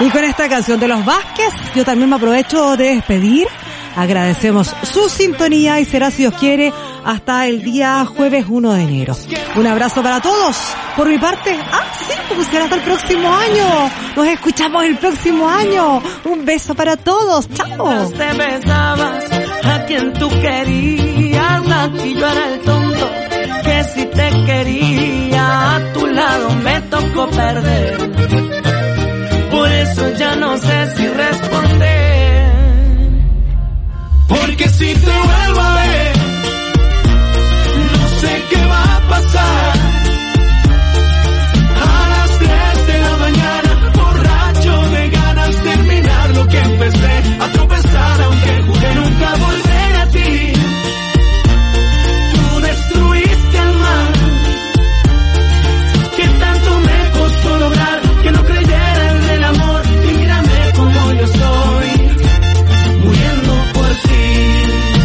Y con esta canción de Los Vázquez, yo también me aprovecho de despedir. Agradecemos su sintonía y será, si Dios quiere, hasta el día jueves 1 de enero. Un abrazo para todos. Por mi parte, sí, pues será hasta el próximo año. Nos escuchamos el próximo año. Un beso para todos. Chao. Te besabas a quien tú querías, aquí yo era el tonto que si te quería, a tu lado me tocó perder. Por eso ya no sé si responder, porque si te vuelvo a ver, no sé qué va a pasar. A las 3 de la mañana, borracho de ganas de terminar lo que empecé, a tropezar aunque juré nunca volver a ti. Tú destruiste el mar, que tanto me costó lograr que no creyera en el amor. Y mírame como yo estoy, muriendo por ti.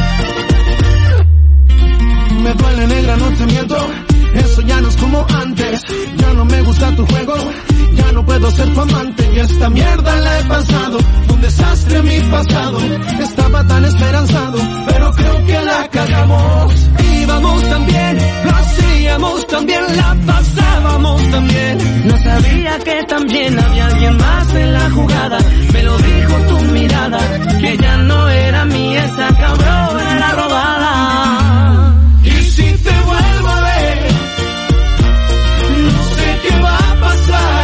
Me duele, negra, no te miento, eso ya no es como antes. Ya no me gusta tu juego, ya no puedo ser tu amante. Y esta mierda la he pasado, fue un desastre mi pasado. Estaba tan esperanzado, pero creo que la cagamos. Íbamos tan bien, lo hacíamos tan bien, la pasábamos tan bien. No sabía que también había alguien más en la jugada. Me lo dijo tu mirada, que ya no era mía esa cabrona, era robada. Y si te vuelvo a ver, no sé qué va a pasar.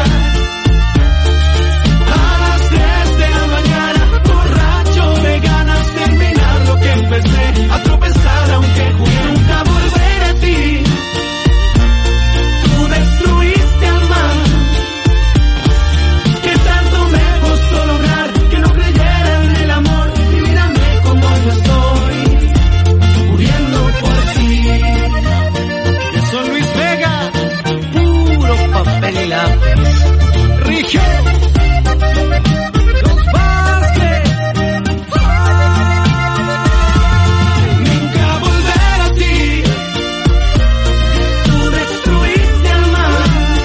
A las 3 de la mañana, borracho de ganas de terminar lo que empecé, a tropezar aunque juré nunca volver a ti. Tú destruiste el mar, que tanto me costó lograr que no creyera en el amor. Y mírame como yo estoy, muriendo por ti. Eso Luis Vega, puro papel y lápiz. Rige. Los Vázquez. Nunca volver a ti. Tú destruiste el mar,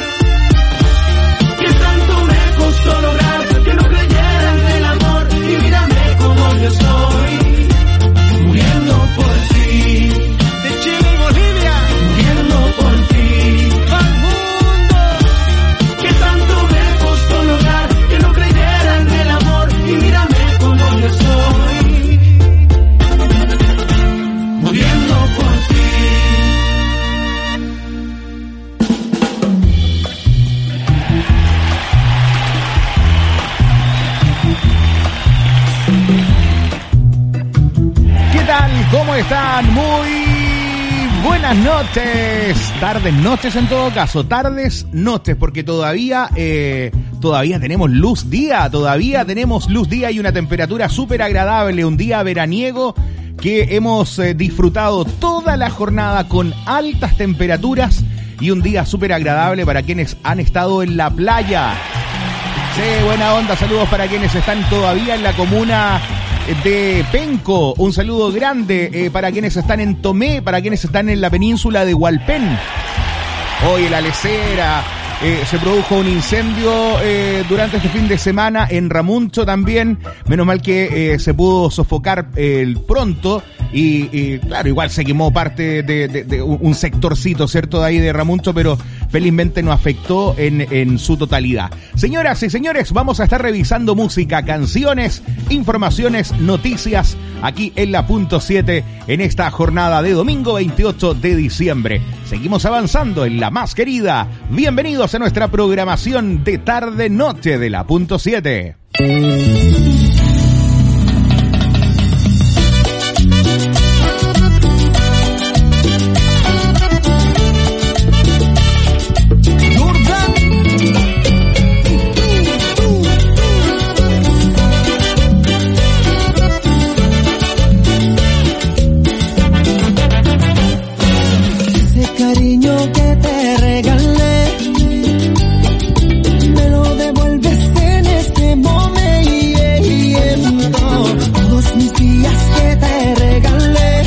Que tanto me costó lograr que no creyera en el amor. Y mírame como yo estoy, muriendo por ti. de Chile y Bolivia, Muriendo por ti. al mundo. Que tanto me costó lograr que no creyera en el amor. Y mírame como yo estoy, muriendo por ti. ¿Qué tal? ¿Cómo están? Muy buenas noches. Tardes, noches en todo caso. Tardes, noches, porque todavía tenemos luz día. Todavía tenemos luz día y una temperatura súper agradable. Un día veraniego que hemos disfrutado toda la jornada con altas temperaturas y un día súper agradable para quienes han estado en la playa. Sí, buena onda. Saludos para quienes están todavía en la comuna de Penco. Un saludo grande para quienes están en Tomé, para quienes están en la península de Hualpén. Hoy en la Lecera se produjo un incendio durante este fin de semana en Ramuncho también. Menos mal que se pudo sofocar pronto y claro, igual se quemó parte de un sectorcito, ¿cierto? De ahí de Ramuncho, pero felizmente no afectó en su totalidad. Señoras y señores, vamos a estar revisando música, canciones, informaciones, noticias aquí en la Punto 7 en esta jornada de domingo 28 de diciembre. Seguimos avanzando en la más querida. Bienvenidos a nuestra programación de tarde-noche de la Punto 7. Cariño que te regalé, me lo devuelves en este momento. Todos mis días que te regalé,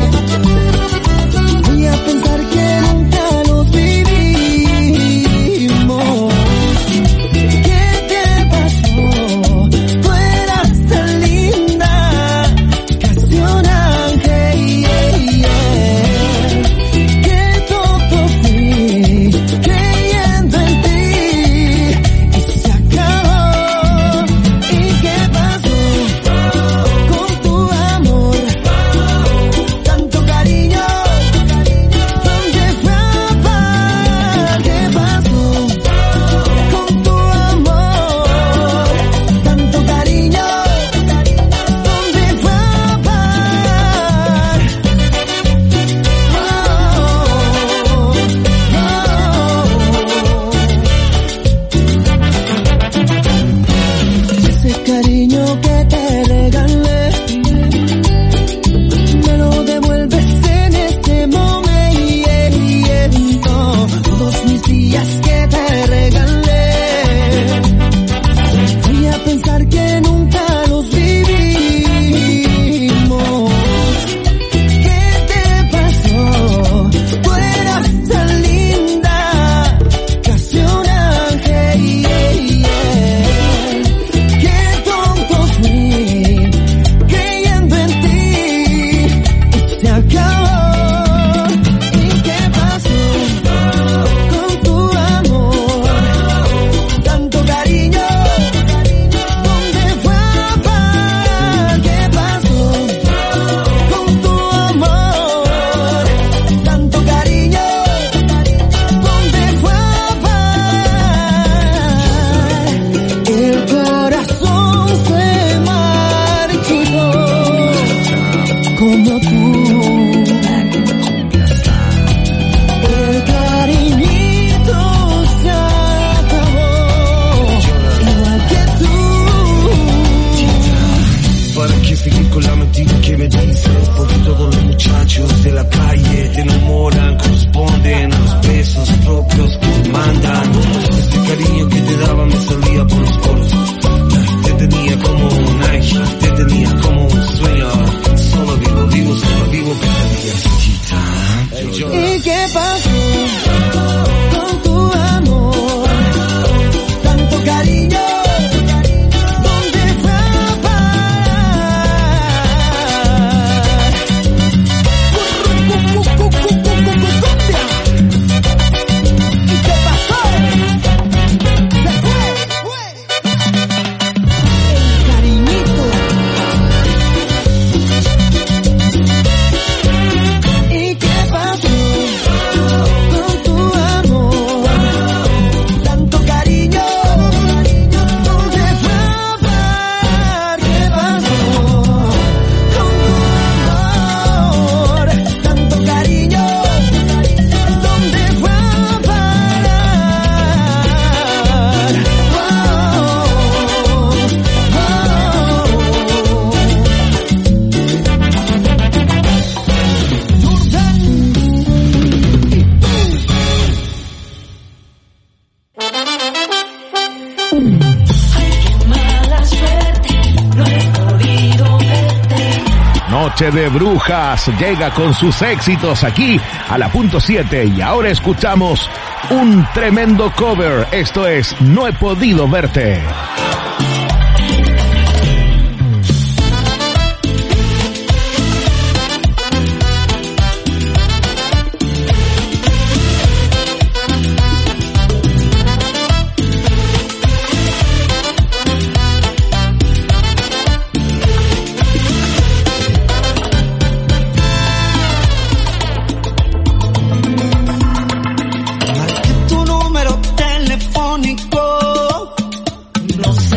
voy a pensar que nunca los vivimos. ¿Qué te pasó? como tú. El cariñito se acabó, igual que tú. ¿Para qué seguir con la mentira que me dices? Porque todos los muchachos de la calle te enamoran, corresponden a los besos propios que mandan. Ese cariño que te daba me salía por los poros. Te tenía como un ángel, te tenía como un sueño. Solo vivo pesadillas. ¿Y qué pasó con tu amor? Tanto cariño, ¿dónde fue a parar? ¿Y qué pasó? Se fue. El cariñito. ¿Y qué pasó con tu amor? Tanto cariño, ¿dónde fue a parar? ¿Qué pasó con tu amor? Tanto cariño, ¿dónde fue a parar? Noche de Brujas llega con sus éxitos aquí a la punto 7 y ahora escuchamos un tremendo cover. Esto es No he podido verte. Tu número telefónico, no sé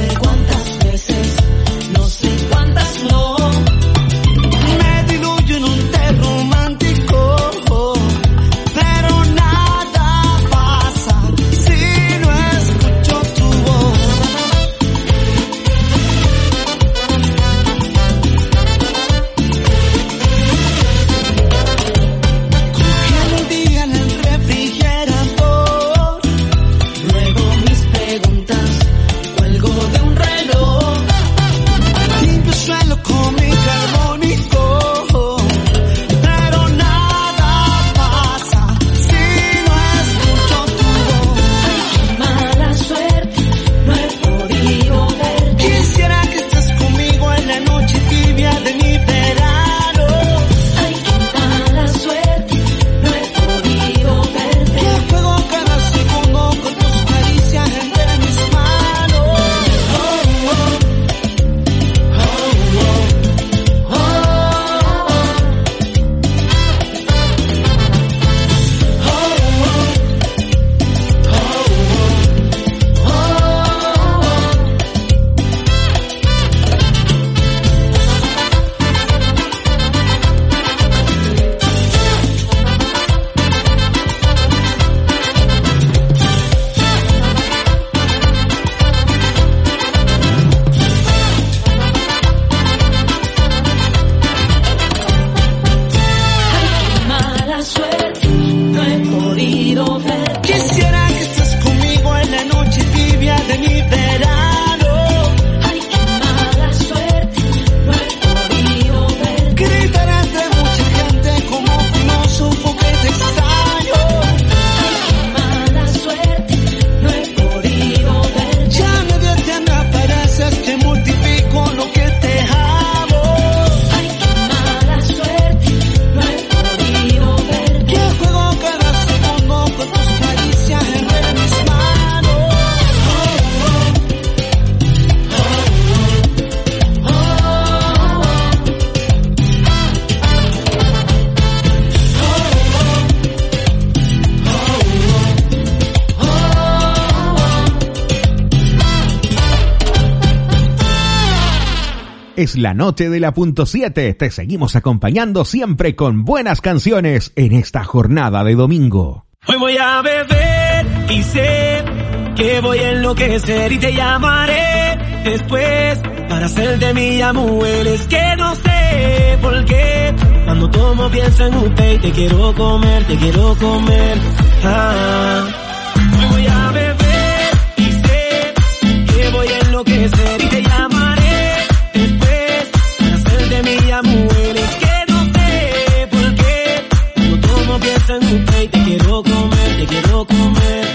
es la noche de la .7. Te seguimos acompañando siempre con buenas canciones en esta jornada de domingo. Hoy voy a beber y sé que voy a enloquecer y te llamaré después para hacerte mi mujer. Es que no sé por qué cuando tomo pienso en usted y te quiero comer, te quiero comer. Hoy voy a beber y sé que voy a enloquecer y te llamaré después para hacerte mi mujer. Es que no sé por qué cuando tomo pienso en usted y te quiero comer, te quiero comer.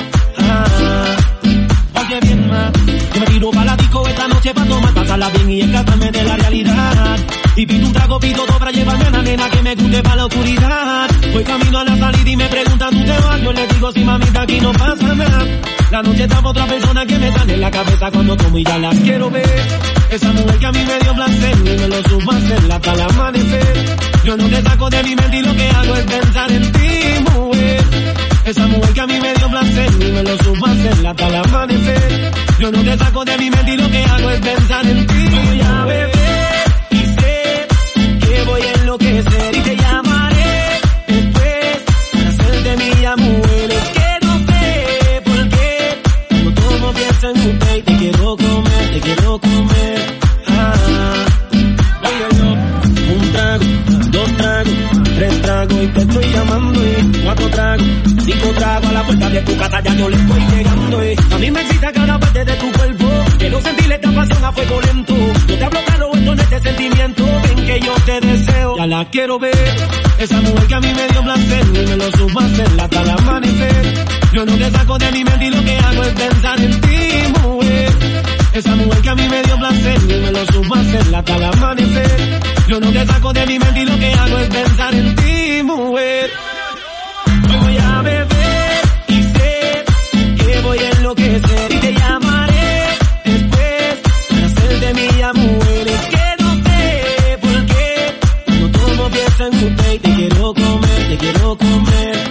Oye bien más, yo me tiro pa' la disco esta noche pa' tomar, pasarla bien y escaparme de la realidad. Y pido un trago, pido dos para llevarme a la nena que me guste pa' la oscuridad. Voy camino a la salida y me preguntan ¿tú te vas? Yo le digo sí mamita aquí no pasa nada. La noche está pa' otra persona que me sale en la cabeza cuando tomo y ya la quiero ver. Esa mujer que a mí me dio placer y me lo supo hacer hasta el amanecer. Yo no te saco de mi mente y lo que hago es pensar en ti, mujer. Esa mujer que a mí me dio placer y me lo supo hacer hasta el amanecer. Yo no te saco de mi mente y lo que hago es pensar en ti. Voy a beber y sé que voy a enloquecer y te llamaré después para hacerte mi mujer. Es que no sé por qué cuando tomo pienso en usted y te quiero comer, te quiero comer. Un trago, dos tragos, tres tragos y te estoy llamando y cuatro tragos, cinco tragos a la puerta de tu casa ya yo le estoy llegando y a mí me excita cada parte de tu cuerpo. Quiero sentirle esta pasión a fuego lento. Yo te hablo claro esto en este sentimiento. Ven que yo te deseo, ya la quiero ver. Esa mujer que a mí me dio placer y me lo supo hacer hasta el amanecer. Yo no te saco de mi mente y lo que hago es pensar en ti, mujer. Esa mujer que a mí me dio placer y me lo supo hacer hasta el amanecer. Yo no te saco de mi mente y lo que hago es pensar en ti, mujer. Hoy voy a beber y sé que voy a enloquecer y te llamaré después para hacerte mi mujer. Es que no sé por qué cuando tomo pienso en usted y te quiero comer, te quiero comer.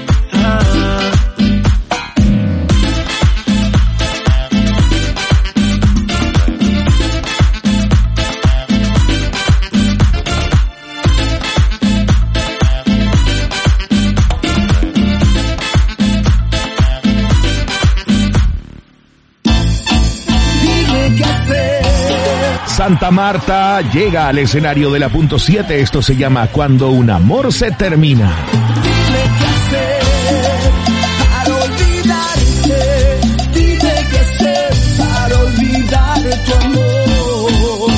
Santa Marta llega al escenario de la .7. Esto se llama Cuando un amor se termina. Dime qué hacer para olvidarte. Dime qué hacer para olvidar tu amor.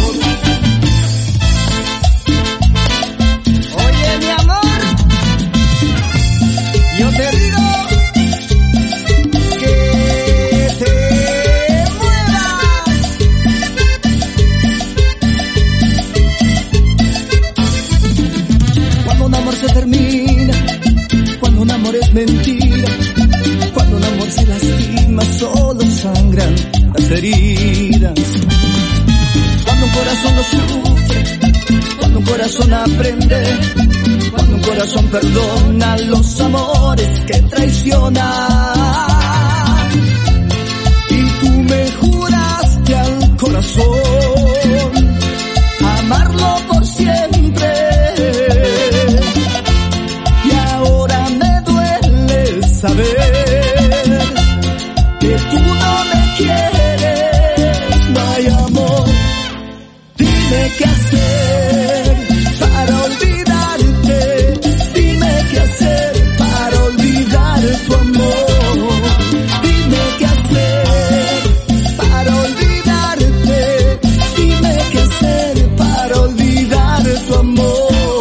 Oye, mi amor, yo te digo que te muevas. Cuando un amor se termina, cuando un amor es mentira, cuando un amor se lastima, solo sangran las heridas. Cuando un corazón lo sufre, cuando un corazón aprende, cuando un corazón perdona los amores que traicionan. Y tú me juraste al corazón amarlo por siempre. Y ahora me duele saber que tú no me quieres, no hay amor. Dime qué hacer para olvidarte. Dime qué hacer para olvidar tu amor. Dime qué hacer para olvidarte. Dime qué hacer para olvidar tu amor.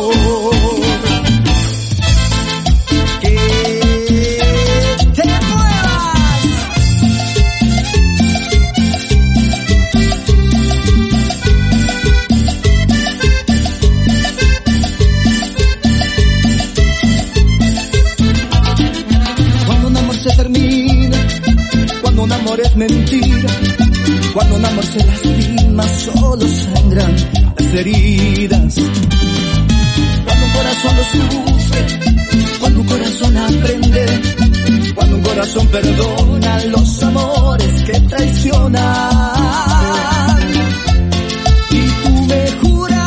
Es mentira, cuando un amor se lastima, solo sangran las heridas. Cuando un corazón lo sufre, cuando un corazón aprende, cuando un corazón perdona los amores que traicionan. Y tú me juras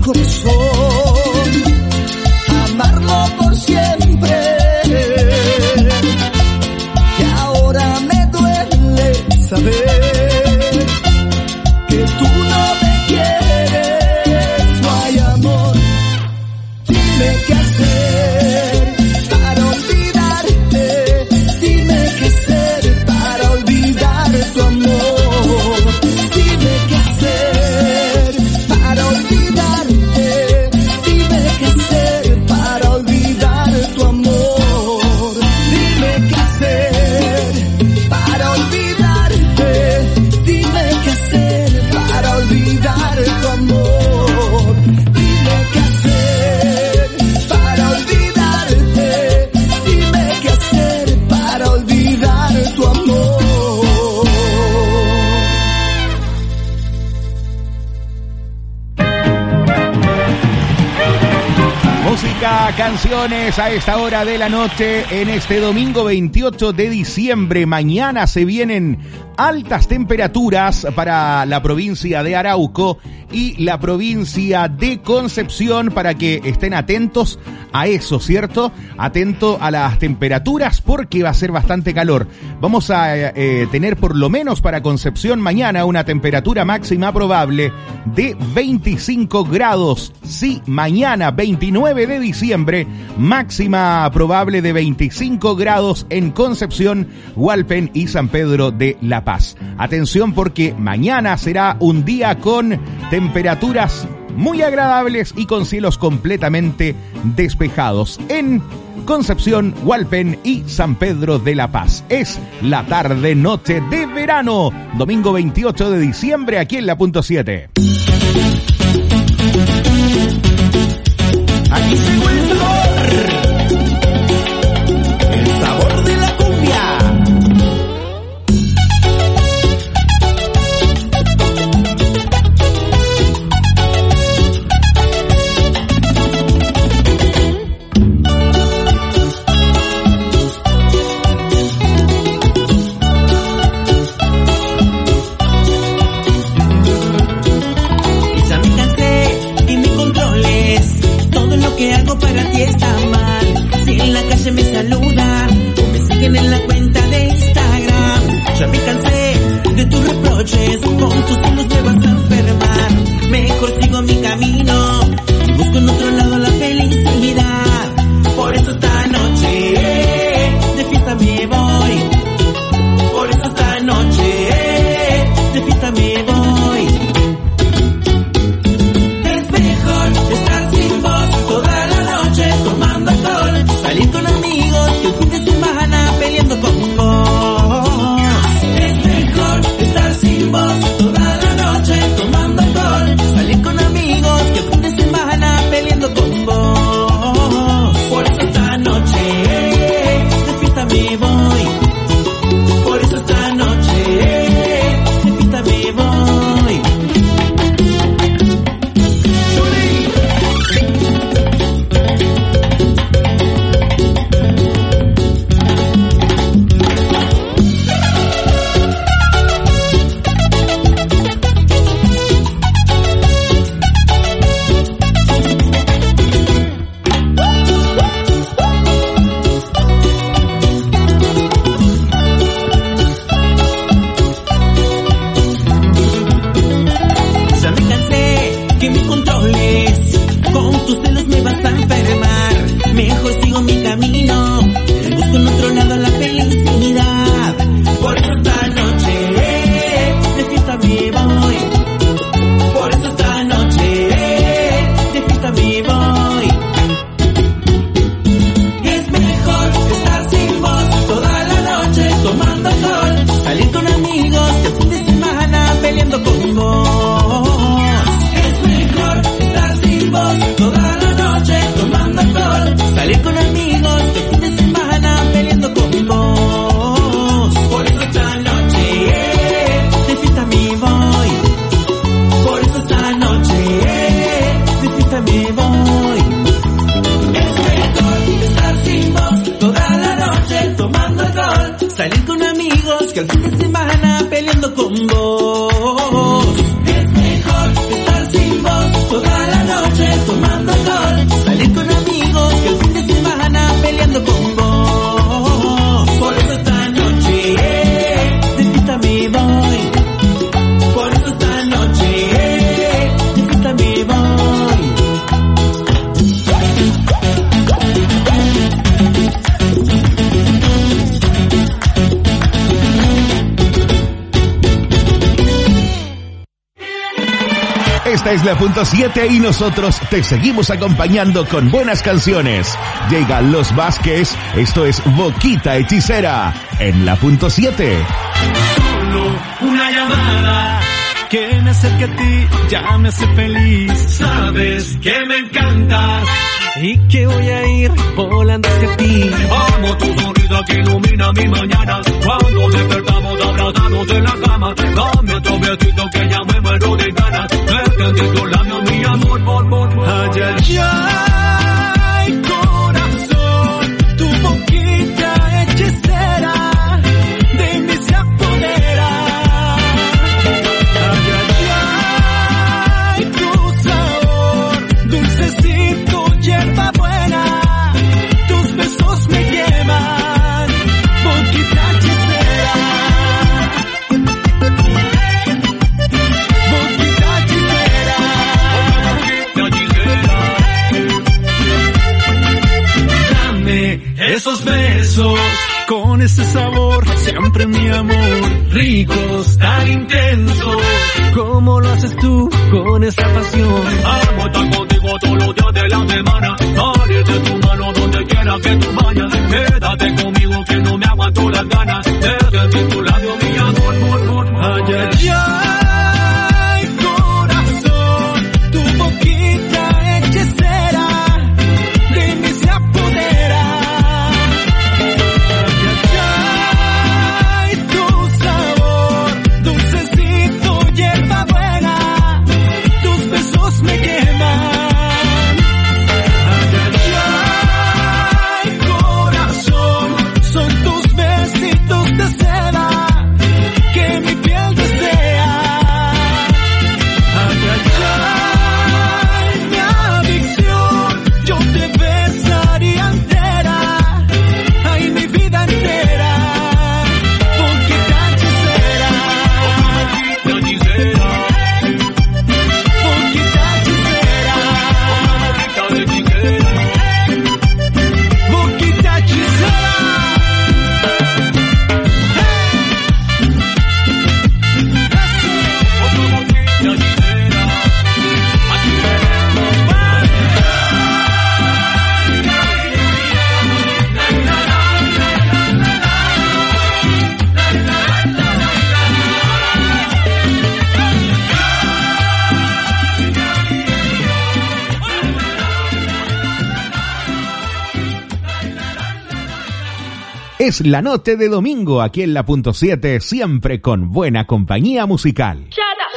corazón, amarlo por siempre. Y ahora me duele saber que tú no me quieres, no hay amor. Dime qué hacer para olvidarte, dime qué hacer para olvidar tu amor. Dime qué hacer para olvidarte, dime qué hacer para olvidar tu amor. Dime qué hacer para olvidarte, dime qué hacer para olvidar tu amor. Dime qué hacer para olvidarte, dime qué hacer para olvidar tu amor. Música, canciones a esta hora de la noche en este domingo 28 de diciembre. Mañana se vienen altas temperaturas para la provincia de Arauco y la provincia de Concepción, para que estén atentos a eso, ¿cierto? Atento a las temperaturas porque va a ser bastante calor. Vamos a tener por lo menos para Concepción mañana una temperatura máxima probable de 25 grados. Sí, mañana 29 de diciembre, máxima probable de 25 grados en Concepción, Hualpén y San Pedro de la Paz. Atención porque mañana será un día con temperaturas muy agradables y con cielos completamente despejados en Concepción, Hualpén y San Pedro de la Paz. Es la tarde-noche de verano, domingo 28 de diciembre, aquí en la Punto 7. Aquí llegó el sabor de la cumbia. Ya me cansé y me controles. Todo lo que hago para ti está mal. Si en la calle me saludan o me siguen en la cuenta de Instagram. Ya me cansé de tus reproches, con tus celos me vas a enfermar. Mejor sigo mi camino y busco en otro lado la felicidad. Por eso esta noche de fiesta me voy. Por eso esta noche de fiesta me voy. Es mejor estar sin vos toda la noche tomando alcohol, salir con amigos que el fin de semana peleando con vos. Es mejor estar sin vos toda la noche tomando alcohol, salir con amigos que el fin de semana peleando con vos. Por eso esta noche de fiesta me voy. Por eso esta noche de fiesta me voy. Ya me cansé que me controles, con tus celos me vas a enfermar. Mejor sigo mi camino, busco en otro lado la felicidad. Por eso esta noche de fiesta me voy. Por eso esta noche de fiesta me voy. Es mejor estar sin vos toda la noche tomando alcohol, salir con amigos que el fin de semana peleando con vos. Es mejor estar sin vos toda la noche tomando alcohol, salir con amigos que el fin de semana peleando con vos. Por eso esta noche de fiesta me voy. Por eso esta noche de fiesta me voy. Es mejor estar sin vos toda la noche tomando alcohol, salir con amigos que el fin de semana peleando con vos. Es mejor estar sin vos toda la noche Esta es la punto 7 y nosotros te seguimos acompañando con buenas canciones. Llegan Los Vázquez, esto es Boquita Hechicera en la punto 7. Solo una llamada que me acerque a ti, ya me hace feliz. Sabes que me encantas y que voy a ir volando hacia ti. Amo tu sonrisa que ilumina mi mañana. Cuando despertamos abrazados en la cama, dame otro besito que ya me muero de ganas. Perdí tus labios, mi amor, ay, ay, ay, corazón, tu boquita hechicera de mí se apodera. Ay, ay, ay, tu sabor, dulcecito, hierba buena, tus besos me queman, boquita hechicera. Boquita hechicera. Dame esos besos con ese sabor, siempre mi amor, ricos, tan intensos, como lo haces tú con esa pasión. Amo estar contigo todos los días de la semana, daré de tu mano donde quiera que tú vayas. Quédate conmigo que no me aguanto las ganas de sentir tu labio, mi amor, ay, ay, ay, corazón, tu boquita hechicera de mí se apodera. Ay, ay, tu sabor, dulcecito, hierba buena, tus besos me queman. Ay, ay, ay, corazón, son tus besitos de seda que mi piel desea. Ay, ay, ay, mi adicción, yo te besaría entera, ay, mi vida entera, boquita hechicera. Boquita hechicera. Boquita hechicera. Boquita hechicera. Es la noche de domingo aquí en la punto 7, siempre con buena compañía musical.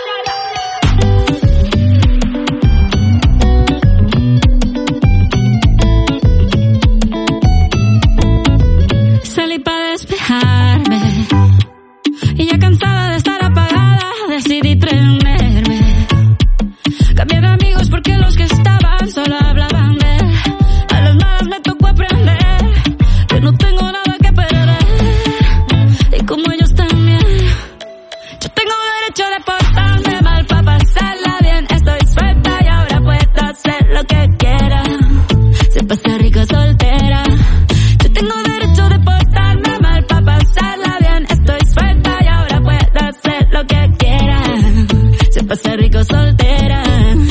Salí para despejarme y ya cansada de estar apagada decidí trenerme. Cambié de amigos porque los que estaban solo hablaban de él. A las malas me tocó aprender que no tengo nada que perder y como ellos también. Yo tengo derecho de portarme mal para pasarla bien. Estoy suelta y ahora puedo hacer lo que quiera. Se pasa rico soltera. Yo tengo derecho de portarme mal para pasarla bien. Estoy suelta y ahora puedo hacer lo que quiera. Se pasa rico soltera.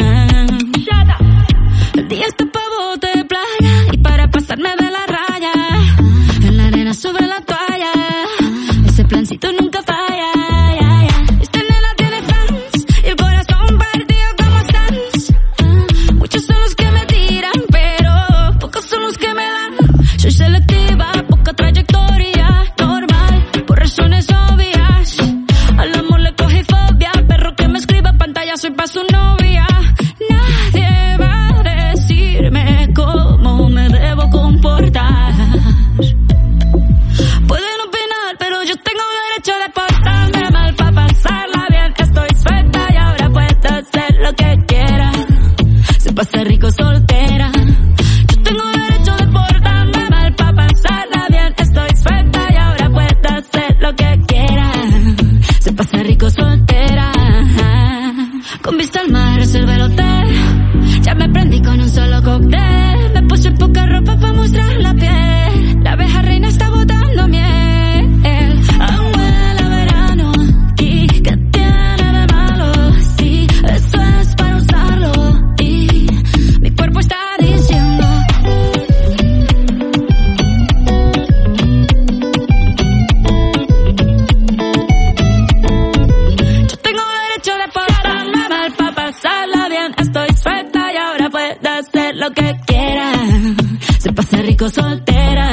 El día está pa' bote de playa y para pasarme de la raya. En la arena sobre la toalla. Ese plancito nunca falla. Esta nena tiene fans y el corazón partido como Sans. Muchos son los que me tiran, pero pocos son los que me dan. Soy selectiva, poca trayectoria, normal, por razones obvias. Al amor le cogí fobia, perro que me escriba pantalla, soy pa' su novia. Nadie va a decirme cómo me debo comportar. Pueden opinar, pero yo tengo derecho de portarme mal para pasarla bien. Estoy suelta y ahora puedo hacer lo que quiera. Se pasa rico soltera. Yo tengo derecho de portarme mal para pasarla bien. Estoy suelta y ahora puedo hacer lo que quiera. Se pasa rico soltera. Con vista al mar reservé el hotel. Ya me prendí con un solo cóctel. Me puse poca ropa para mostrar la piel. La abeja reina está botando miel. Aún huele a verano. ¿Y qué tiene de malo? Sí, eso es para usar. quiera. Se pasa rico soltera.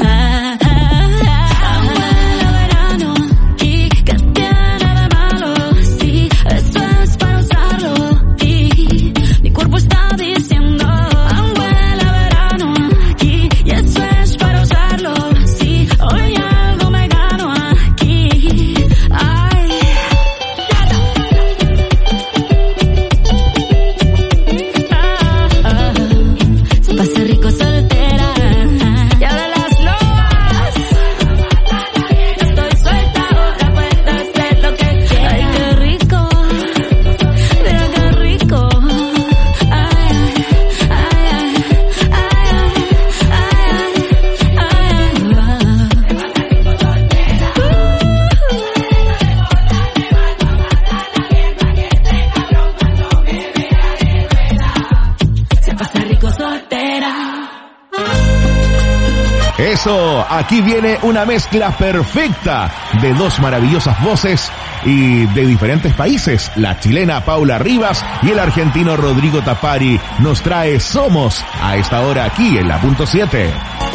Eso, aquí viene una mezcla perfecta de dos maravillosas voces y de diferentes países. La chilena Paula Rivas y el argentino Rodrigo Tapari nos trae Somos a esta hora aquí en la punto 7.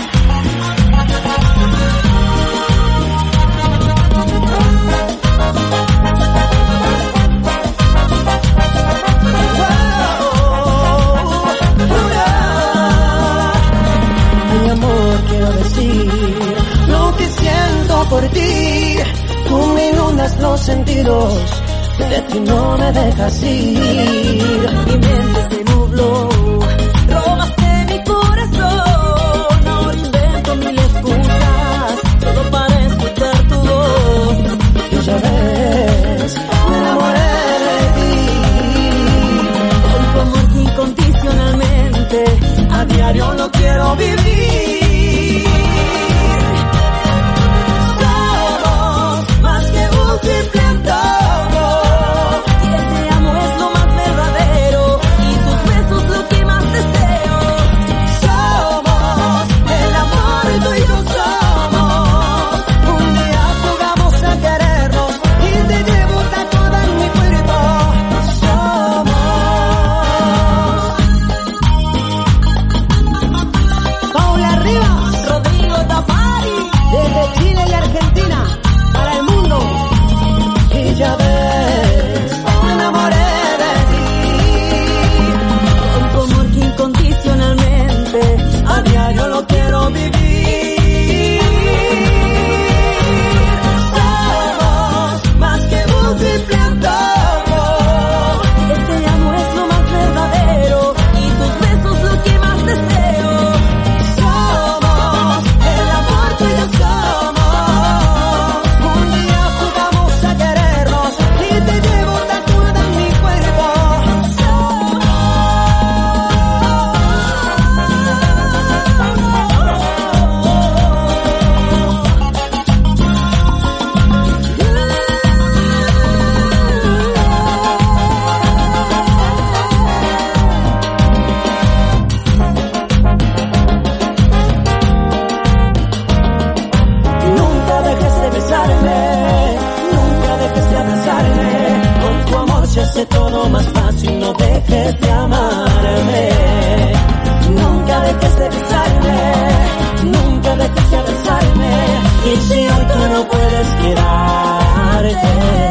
Por ti, tú me inundas los sentidos, de ti no me dejas ir. Mi mente se nubló, robaste mi corazón. Ahora invento mil excusas, todo para escuchar tu voz. Y ya ves, me enamoré de ti. Con tu amor incondicionalmente, a diario lo quiero vivir. Simple antojo, y este amor es lo más verdadero, y tus besos lo que más deseo. Somos el amor, tú y yo somos. Un día jugamos a querernos y te llevo tatuada en mi cuerpo. Somos Paula Rivas, Rodrigo Tapari, desde Chile y Argentina para el mundo. Y ya ves, me enamoré de ti. Con tu amor que incondicionalmente, a diario lo quiero vivir. Somos más que un simple antojo. Este amor es lo más verdadero, y tus besos lo que más deseo. Somos el amor que ya somos. Un día jugamos a querernos y te llevo tatuada en mi cuerpo. Nunca dejes de besarme, nunca dejes de abrazarme. Con tu amor se hace todo más fácil, no dejes de amarme. Nunca dejes de besarme, nunca dejes de abrazarme. Y si hoy tú no puedes quedarte,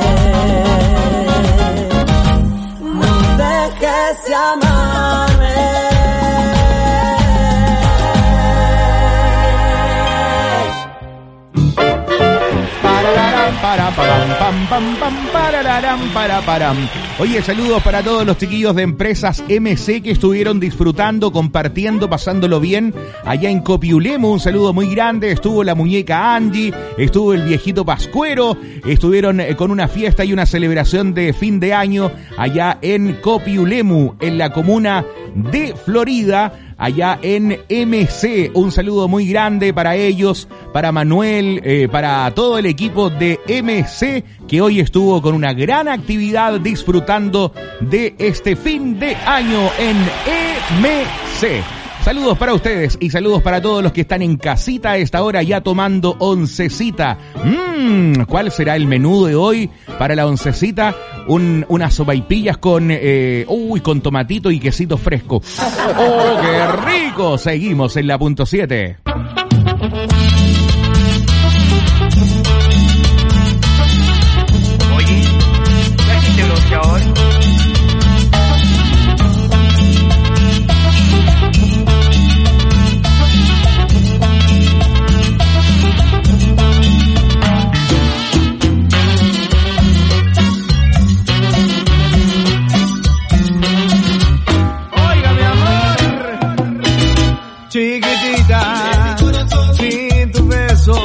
no dejes de amarme. Oye, saludos para todos los chiquillos de empresas MC que estuvieron disfrutando, compartiendo, pasándolo bien allá en Copiulemu. Un saludo muy grande. Estuvo la muñeca Angie, estuvo el viejito Pascuero, estuvieron con una fiesta y una celebración de fin de año allá en Copiulemu, en la comuna de Florida, allá en MC. Un saludo muy grande para ellos, para Manuel, para todo el equipo de MC que hoy estuvo con una gran actividad disfrutando de este fin de año en MC. Saludos para ustedes y saludos para todos los que están en casita a esta hora ya tomando oncecita. ¿Cuál será el menú de hoy para la oncecita? Unas sopaipillas con tomatito y quesito fresco. ¡Oh, qué rico! Seguimos en la punto 7. Oye, ¿trajiste bloqueador? Chiquitita, sin tu beso,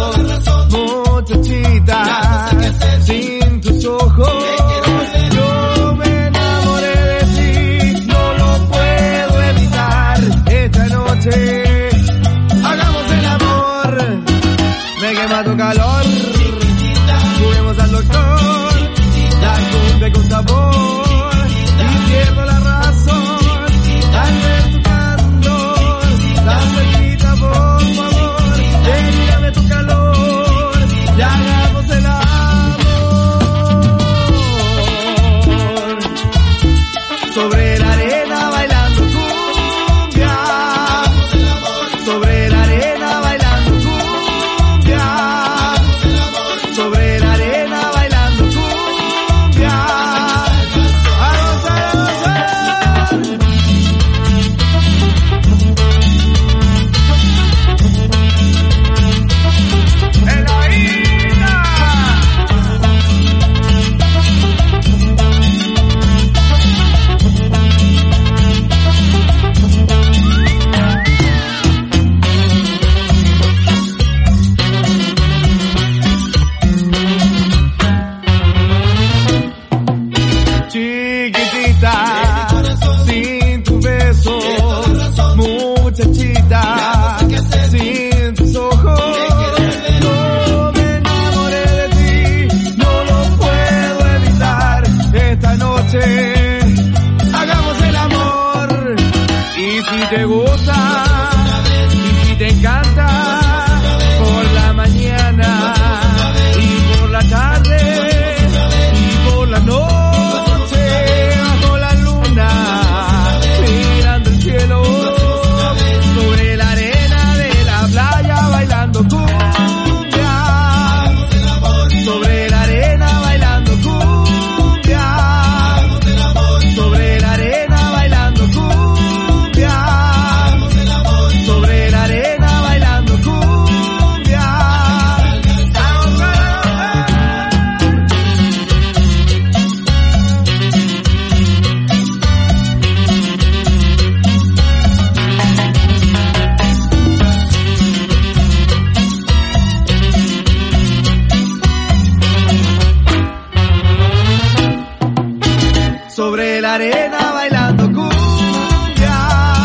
muchachita, sin tus ojos, yo me enamoré de ti, no lo puedo evitar. Esta noche hagamos el amor, me quema tu calor, juguemos al doctor, la cumple con sabor, y pierdo la razón al ver tu la cerquita, por favor, déjame tu calor y hagamos el amor. Sobre la arena bailando cumbia, sobre la arena bailando cumbia, sobre la arena bailando cumbia. ¡Vamos a gozar! Sin tu beso, muchachita, sin tus ojos, yo me enamoré de ti, no lo puedo evitar. Esta noche hagamos el amor, y si te gusta, y si te encanta, por la mañana, y por la tarde, y por la noche. Mirando el cielo, sobre la arena de la playa bailando cumbia, sobre la arena bailando cumbia, sobre la arena bailando cumbia, sobre la arena bailando cumbia. Sobre la arena bailando cumbia,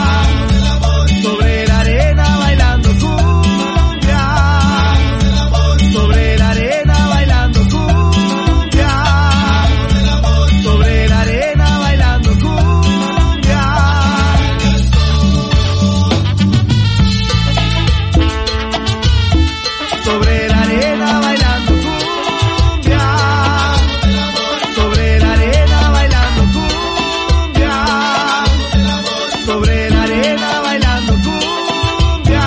sobre la arena bailando cumbia, sobre la arena bailando cumbia, sobre la arena bailando cumbia. Sobre la arena bailando cumbia, sobre la arena bailando cumbia, sobre la arena bailando cumbia.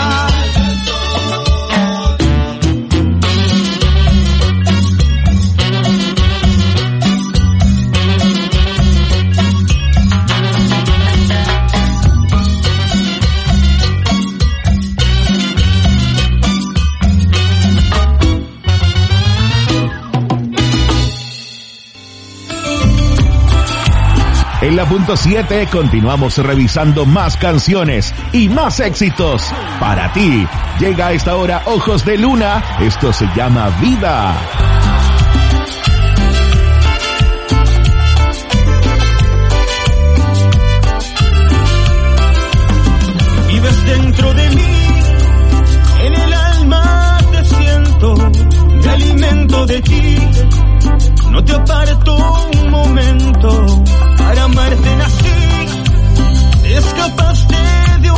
En la punto 7 continuamos revisando más canciones y más éxitos. Para ti, llega a esta hora Ojos de Luna. Esto se llama Vida. Vives dentro de mí, en el alma te siento, me alimento de ti, no te aparto un momento, para amarte nací, te escapaste de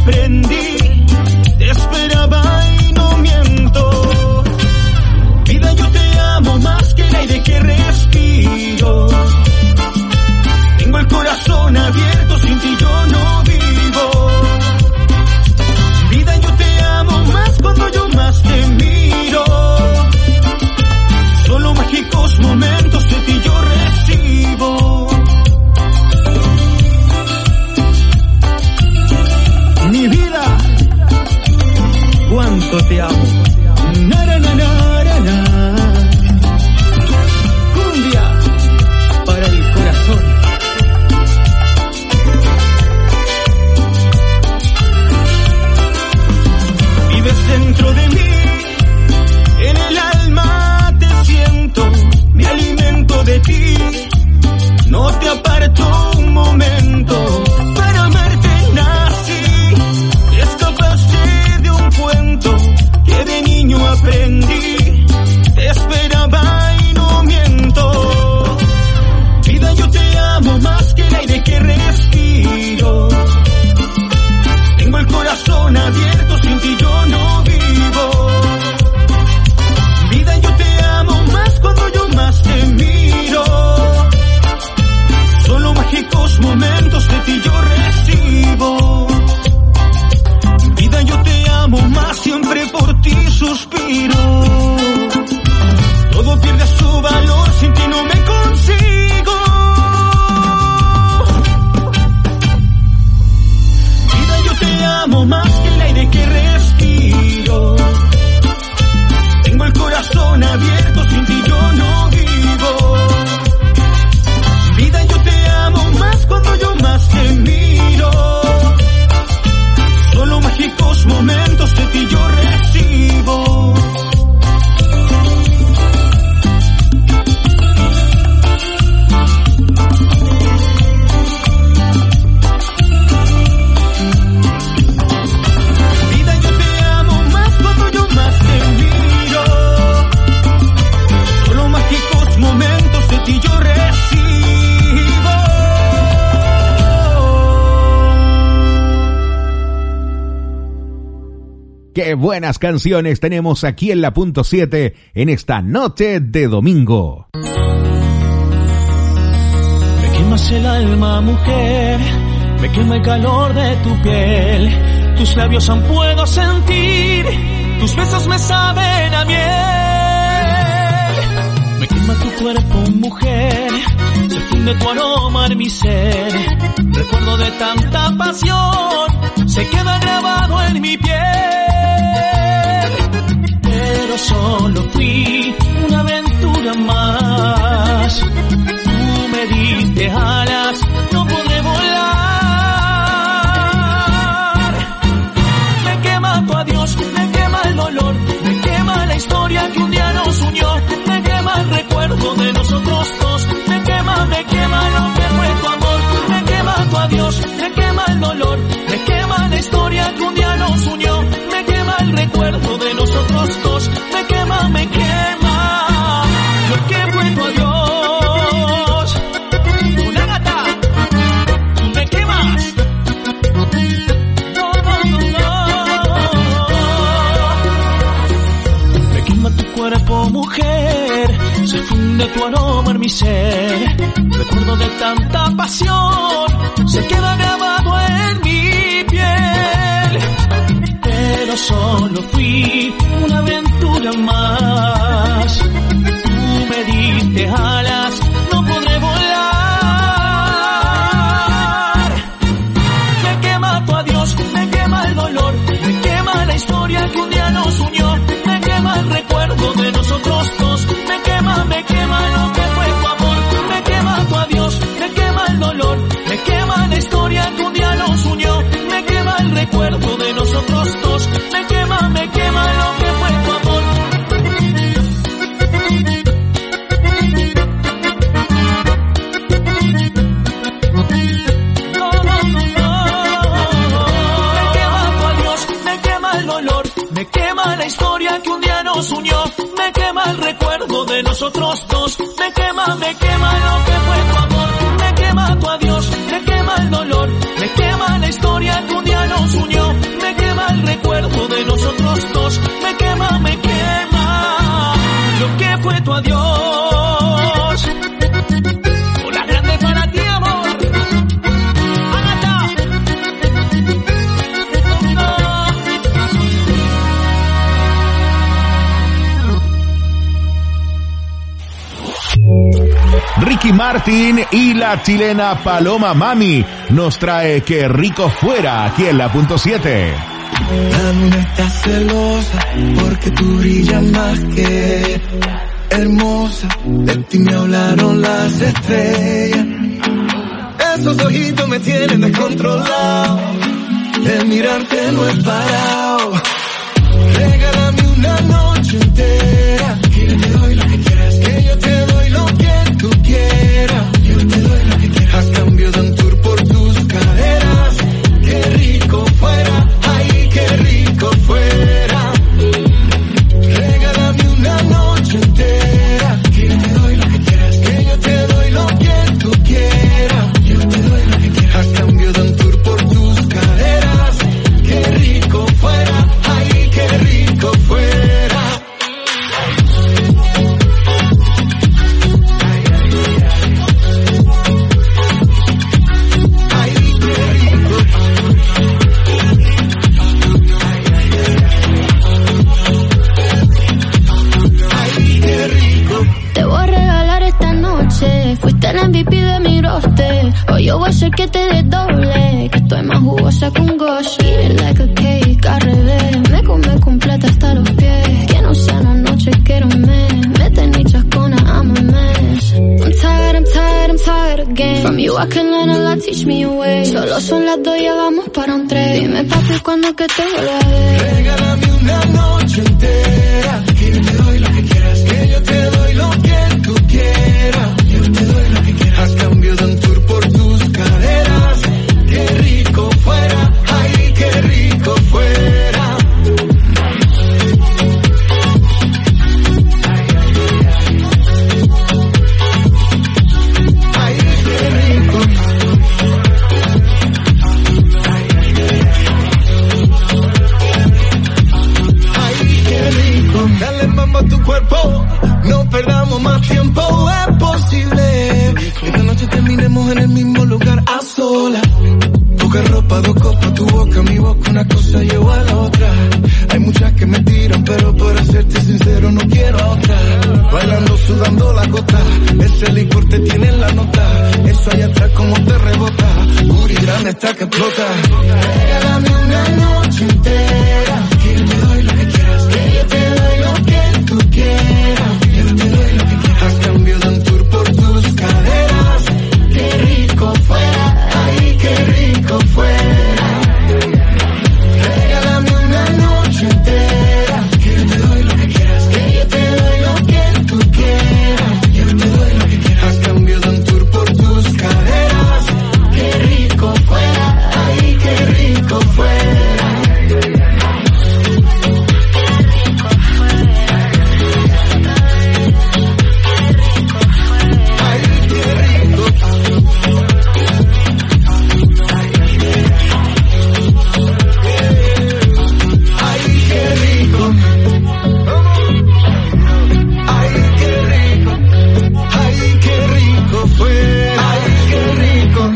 aprendí, te esperaba y no miento. Vida, yo te amo más que el aire que respiro. Tengo el corazón abierto, sin ti yo no vivo. Vida, yo te amo más cuando yo más te miro. Solo mágicos momentos de ti yo recibo. Mi vida, cuánto te amo. Na, na, na, na, na. Cumbia para el corazón. Vives dentro de mí, en el alma te siento, me alimento de ti, no te aparto un momento. Para amarte nací, escapaste de un cuento que de niño aprendí, te esperaba y no miento. Vida, yo te amo más que el aire que respiro. Tengo el corazón abierto, sin ti yo no vivo. Vida, yo te amo más cuando yo más te miro. Solo mágicos momentos de ti yo recibo. Vida, yo te amo más, siempre por ti suspiro. Todo pierde su valor, sin ti no me consigo. Vida, yo te amo más que el aire que respiro. Tengo el corazón abierto, sin ti yo no vivo. Vida, yo te amo más cuando yo más te miro. Solo mágicos momentos de ti yo recibo. Vida, yo te amo más cuando yo más te miro. Solo mágicos momentos de ti yo recibo. Qué buenas canciones tenemos aquí en la punto 7 en esta noche de domingo. Me quemas el alma, mujer, me quema el calor de tu piel. Tus labios aún puedo sentir, tus besos me saben a miel. Me quema tu cuerpo, mujer, se funde tu aroma en mi ser. Recuerdo de tanta pasión, se queda grabado en mi piel. Pero solo fui una aventura más. Tú me diste alas, no podré volar. Me quema tu adiós, me quema el dolor, me quema la historia que un día nos unió. Me quema el recuerdo de nosotros dos, me quema lo que fue tu amor. Me quema tu adiós, me quema el dolor, me quema la historia que un día nos unió. Me quema el recuerdo de nosotros dos, me quema lo que fue tu adiós. Una gata, me quemas. No, no, no, no. Me quema tu cuerpo, mujer, se funde tu aroma en mi ser. Recuerdo de tanta pasión, se queda grabado en mi piel. Pero solo fui una aventura más. Tú me diste alas, no podré volar. Me quema tu adiós, me quema el dolor, me quema la historia que un día nos unió. Me quema el recuerdo de nosotros dos, me quema lo que fue tu amor. Me quema tu adiós, me quema el dolor, me quema la historia que un día nos unió. Me quema el recuerdo de nosotros dos, me quema lo que fue tu amor. No, no, no, no. Me quema tu adiós, me quema el dolor, me quema la historia que un día nos unió. Me quema el recuerdo de nosotros dos, me quema lo que fue tu amor. Me quema tu adiós, me quema el dolor, me quema la historia que un día nos unió. Martin y la chilena Paloma Mami nos trae Qué rico fuera aquí en la punto 7. La luna está celosa porque tú brillas más que hermosa. De ti me hablaron las estrellas. Esos ojitos me tienen descontrolado. De mirarte no he parado. Regálame una noche entera. Que yo te doy lo que quieras. Que yo te doy lo que tú quieras. Yo te doy lo que quieras. A cambio de un tour por tus caderas. Qué rico fuera. Ay, qué rico fuera. Regálame una noche entera. Que yo te doy lo que quieras. Que yo te doy lo que tú quieras. Yo te doy lo que quieras. A cambio de un tour por tus caderas. Qué rico fuera. Ay, qué rico fuera. Ay, qué rico. Ay, qué rico. Te voy a regalar esta noche. Fuiste el MVP de mi roster. Hoy yo voy a hacer que te dé doble. Que estoy más jugosa que un gosh. Eat it like a cake, al revés. Me come completa hasta los pies. Que no sea una noche, quiero un mes. Me tenés chascona, I'm a mess. I'm tired again. From you I can learn a lot, teach me your way. Solo son las 2, ya vamos para un 3. Dime papi, ¿cuándo que te vuelva a ver? Regálame una noche entera. Que yo te doy lo que quieras. Que yo te doy lo que tú quieras. Yo te doy lo que quieras. A cambio de un tour por tus caderas. Qué rico fuera. Ay, qué rico fuera. Ay, qué rico. Ay, qué rico. Dale mambo a tu cuerpo. No perdamos más tiempo. Es posible que esta noche terminemos en el mismo lugar a solas. Poca ropa, 2 copas, tu boca, mi boca, una cosa lleva a la otra. Hay muchas que me tiran, pero para serte sincero no quiero a otra. Bailando, sudando la gota, ese licor te tiene en la nota. Eso allá atrás como te rebota, Uri grande está que explota. Regálame una noche entera, que yo te doy lo que quieras. Que yo te doy lo que tú quieras. Yo te doy lo que quieras. A cambio de un tour por tus caderas. Qué rico fuera, ay, qué rico fuera. Regálame una noche entera. Que yo te doy lo que quieras. Que yo te doy lo que tú quieras. Yo te doy lo que quieras. A cambio de un tour por tus caderas. Qué rico fuera, ay, qué rico fuera. Ay, qué rico. Ay, qué rico. Ay, qué rico. Ay, qué rico fue. Ay, qué rico.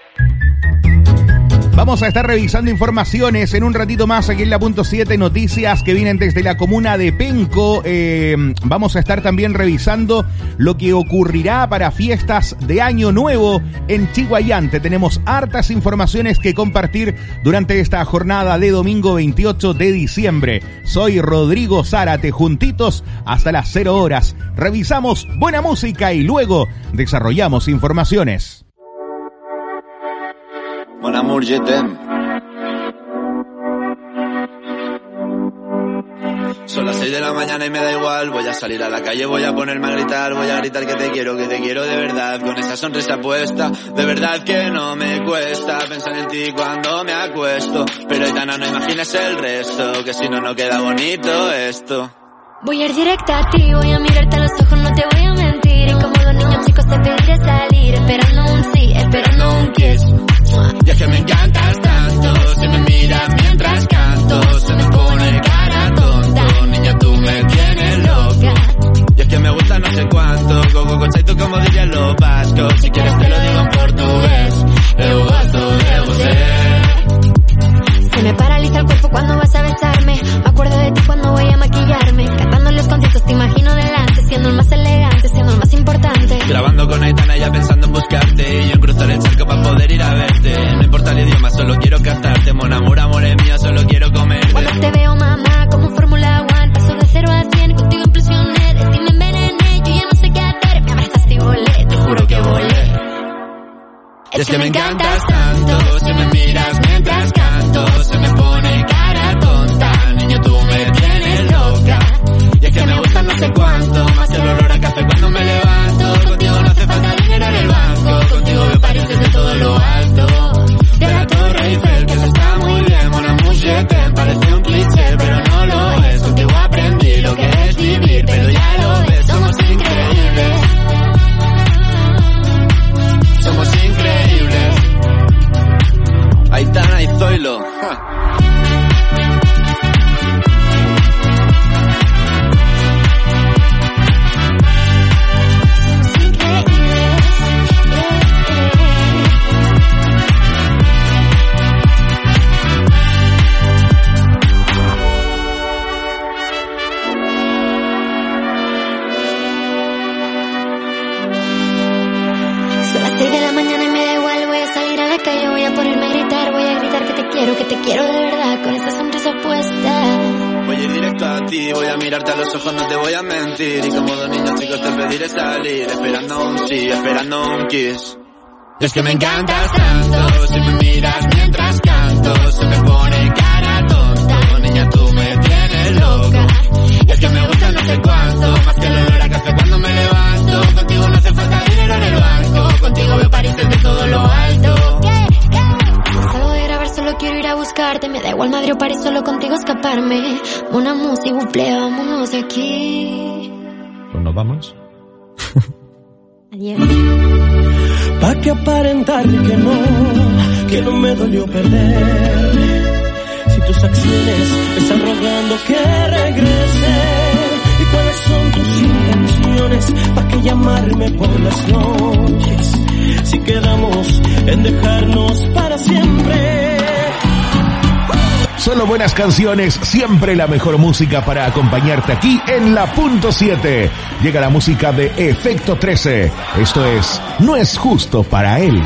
Vamos a estar revisando informaciones en un ratito más aquí en la punto 7, noticias que vienen desde la comuna de Penco. Vamos a estar también revisando lo que ocurrirá para fiestas de Año Nuevo en Chiguayante. Tenemos hartas informaciones que compartir durante esta jornada de domingo 28 de diciembre. Soy Rodrigo Zárate, juntitos hasta las 0 horas. Revisamos buena música y luego desarrollamos informaciones. Mon amour, je t'aime. Son las 6 de la mañana y me da igual. Voy a salir a la calle, voy a ponerme a gritar. Voy a gritar que te quiero de verdad. Con esa sonrisa puesta, de verdad que no me cuesta pensar en ti cuando me acuesto. Pero Aitana, no imagines el resto, que si no, no queda bonito esto. Voy a ir directa a ti, voy a mirarte a los ojos, no te voy a mentir. Y como los niños chicos te pediré salir, esperando un sí, esperando un kiss. Y es que me encantas tanto, si me miras mientras canto, se me pone cara tonta. Niña, tú me tienes loca. Y es que me gusta no sé cuánto, go conchaito como dirían los vascos. Si quieres te lo digo en portugués, eu gosto de você. Se me paraliza el cuerpo cuando vas a besarme. Me acuerdo de ti cuando voy a maquillarme. Cantando los conciertos te imagino delante, siendo el más elegante, siendo el más importante. Grabando con Aitana ya pensé Aitana y Zoilo. Que te quiero de verdad, con esta sonrisa puesta. Voy a ir directo a ti, voy a mirarte a los ojos, no te voy a mentir. Y como dos niños chicos te pediré salir, esperando un sí, esperando un kiss. Es que me encantas tanto, si me miras mientras canto, se me pone cara tonta. Niña, tú me tienes loca. Y es que me gusta no sé cuánto, más que el olor a café cuando me levanto. Contigo no hace falta dinero en el banco, contigo veo París desde todo lo alto. Solo quiero ir a buscarte, me da igual Madrid o París, solo contigo escaparme. Una música, buple, vámonos de aquí. Pues nos vamos. Adiós. Pa' que aparentar que no me dolió perder. Si tus acciones me están rogando que regrese. ¿Y cuáles son tus intenciones? Pa' que llamarme por las noches. Si quedamos en dejarnos para siempre. Solo buenas canciones, siempre la mejor música para acompañarte aquí en la punto 7. Llega la música de Efecto 13. Esto es No es justo para él.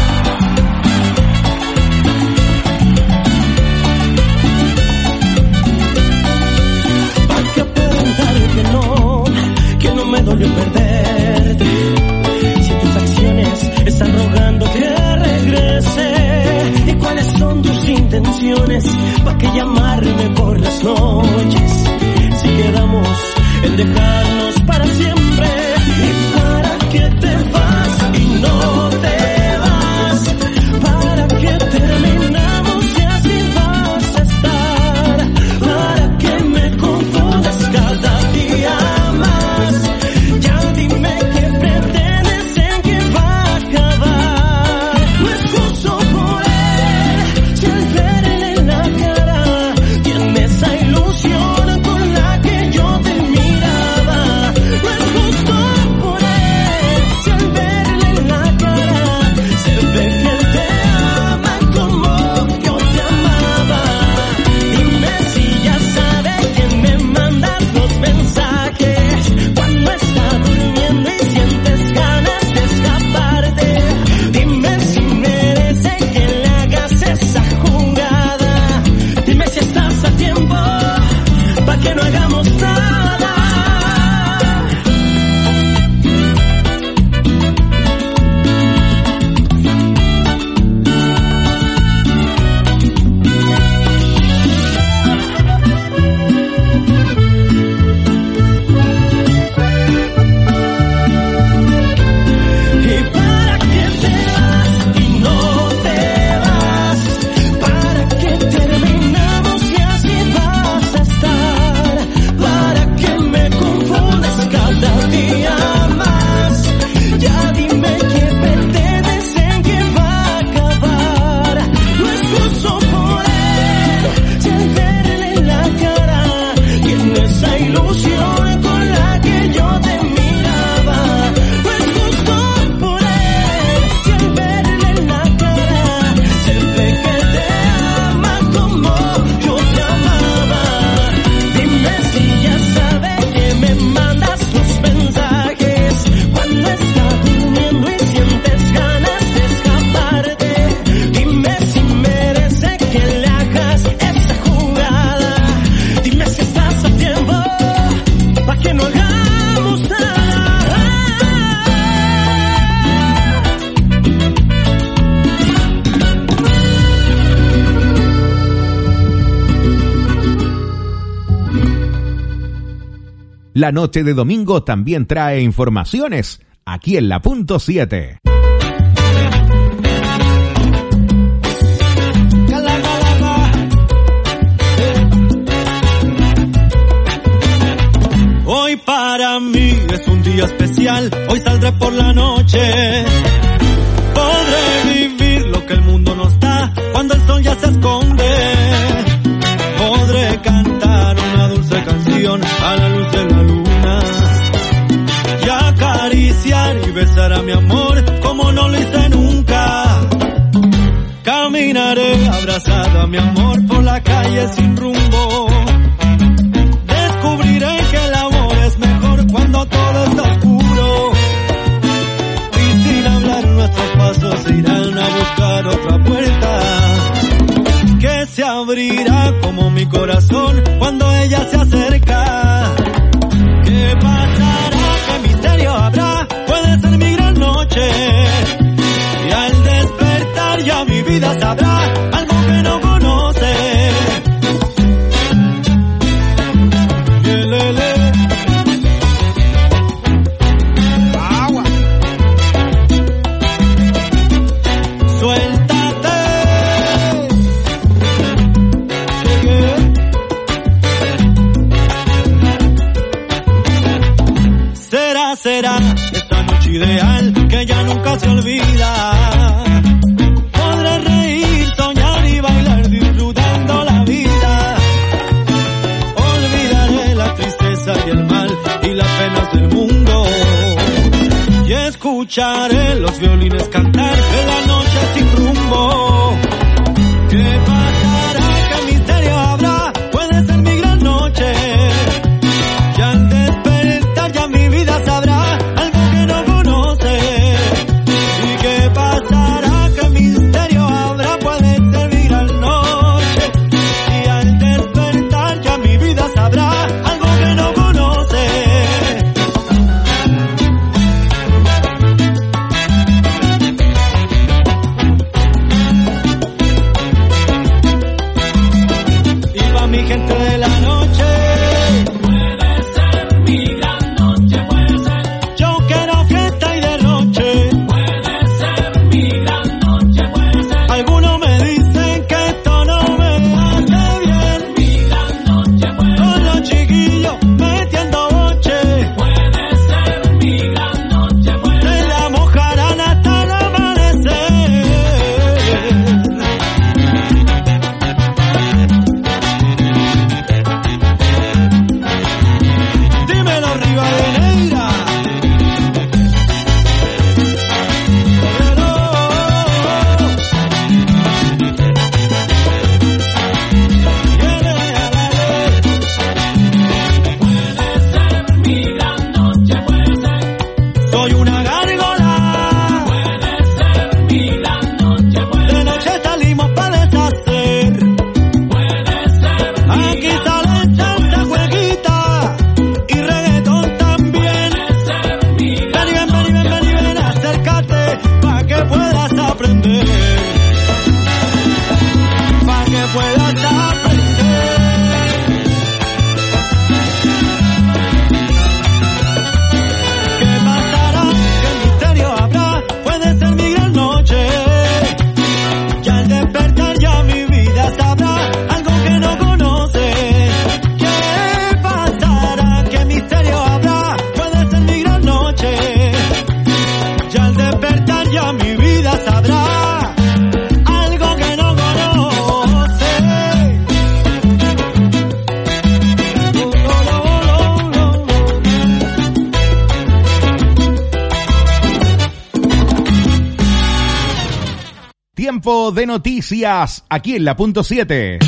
Para que aparentar que no me dolió perderte. Si tus acciones están rogando que regrese. ¿Y cuáles son tus intenciones? ¿Pa' qué llamarme por las noches? Si quedamos en dejarnos para siempre. ¿Y para qué te vas y no te vas? ¿Para qué terminamos y así vas a estar? ¿Para qué me confundes cada día más? Ya dime qué pretendes, en qué va a acabar. No es justo por él, si al verle en la cara tiene esa ilusión con la que yo te miraba. No es justo por él, si al verle en la cara se ve que él te ama como yo te amaba. Dime si ya sabes quién me manda los mensajes cuando está durmiendo y sientes ganas de escaparte. Dime si merece que le hagas esa jugada. Dime si estás a tiempo pa' que no hagamos nada. ¿Y para qué te vas y no te vas? ¿Para qué terminamos y así vas a estar? ¿Para qué me confundes cada día más? Ya dime qué pretendes, en qué va a acabar. No es justo por él, si al verle en la cara tiene esa ilusión con la que yo te miraba. No es justo por él, si al verle en la cara se ve que te ama como yo te amaba. Dime si ya sabes que me mandas los mensajes cuando está durmiendo y sientes ganas de escaparte. Dime si merece que le hagas esa jugada. Dime si estás a tiempo pa' que no hagamos nada. La noche de domingo también trae informaciones aquí en la punto 7. Hoy para mí es un día especial, hoy saldré por la noche. Podré vivir lo que el mundo nos da cuando el mi amor como no lo hice nunca. Caminaré abrazado a mi amor por la calle sin rumbo. Descubriré que el amor es mejor cuando todo está oscuro. Y sin hablar nuestros pasos irán a buscar otra puerta que se abrirá como mi corazón cuando ella se acerca. ¿Qué pasará? ¿Qué misterio habrá? Puede ser mi gran noche. Y al despertar ya mi vida sabrá algo que no conoce. Yelele. Agua. Suéltate. Será esta noche ideal que ya nunca se olvida. Podré reír, soñar y bailar disfrutando la vida. Olvidaré la tristeza y el mal y las penas del mundo. Y escucharé los violines cantar en la noche sin rumbo. ¿Qué pasará? ¿Qué misterio habrá? Puede ser mi gran noche. Y al despertar ya mi vida sabrá algo que no conoce. ¿Y qué pasará? ¿Qué misterio habrá? Puede ser mi gran noche. Y al despertar ya mi vida sabrá algo que no conoce. Y va mi gente de la noche. De noticias aquí en la punto 7.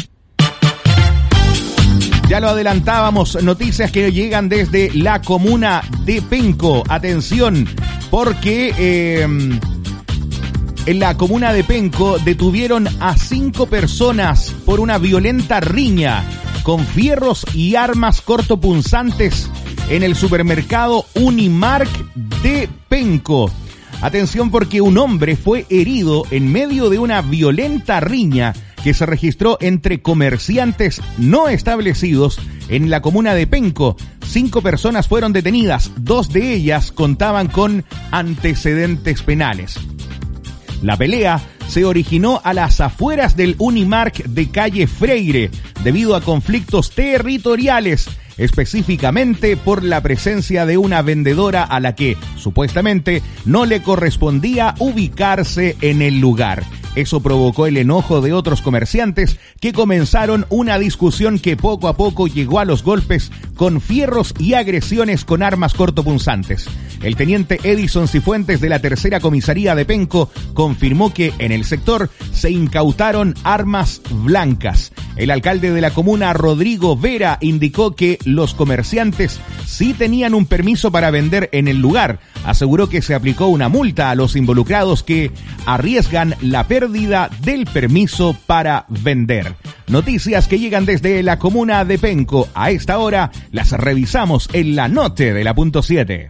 Ya lo adelantábamos, noticias que llegan desde la comuna de Penco. Atención, porque en la comuna de Penco detuvieron a 5 personas por una violenta riña con fierros y armas cortopunzantes en el supermercado Unimark de Penco. Atención porque un hombre fue herido en medio de una violenta riña que se registró entre comerciantes no establecidos en la comuna de Penco. 5 personas fueron detenidas, 2 de ellas contaban con antecedentes penales. La pelea se originó a las afueras del Unimark de calle Freire debido a conflictos territoriales, específicamente por la presencia de una vendedora a la que, supuestamente, no le correspondía ubicarse en el lugar. Eso provocó el enojo de otros comerciantes que comenzaron una discusión que poco a poco llegó a los golpes con fierros y agresiones con armas cortopunzantes. El teniente Edison Cifuentes de la tercera comisaría de Penco confirmó que en el sector se incautaron armas blancas. El alcalde de la comuna, Rodrigo Vera, indicó que los comerciantes sí tenían un permiso para vender en el lugar. Aseguró que se aplicó una multa a los involucrados que arriesgan la pérdida del permiso para vender. Noticias que llegan desde la comuna de Penco. A esta hora las revisamos en la Noche de la Punto 7.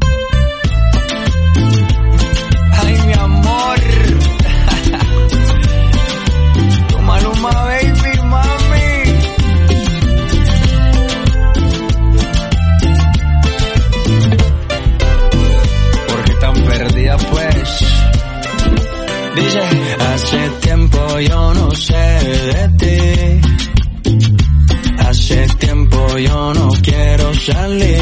Ay, mi amor. Tu Maluma, baby, mami. ¿Por qué tan perdida, pues? Dice, hace tiempo yo no sé de ti. Hace tiempo yo no quiero salir.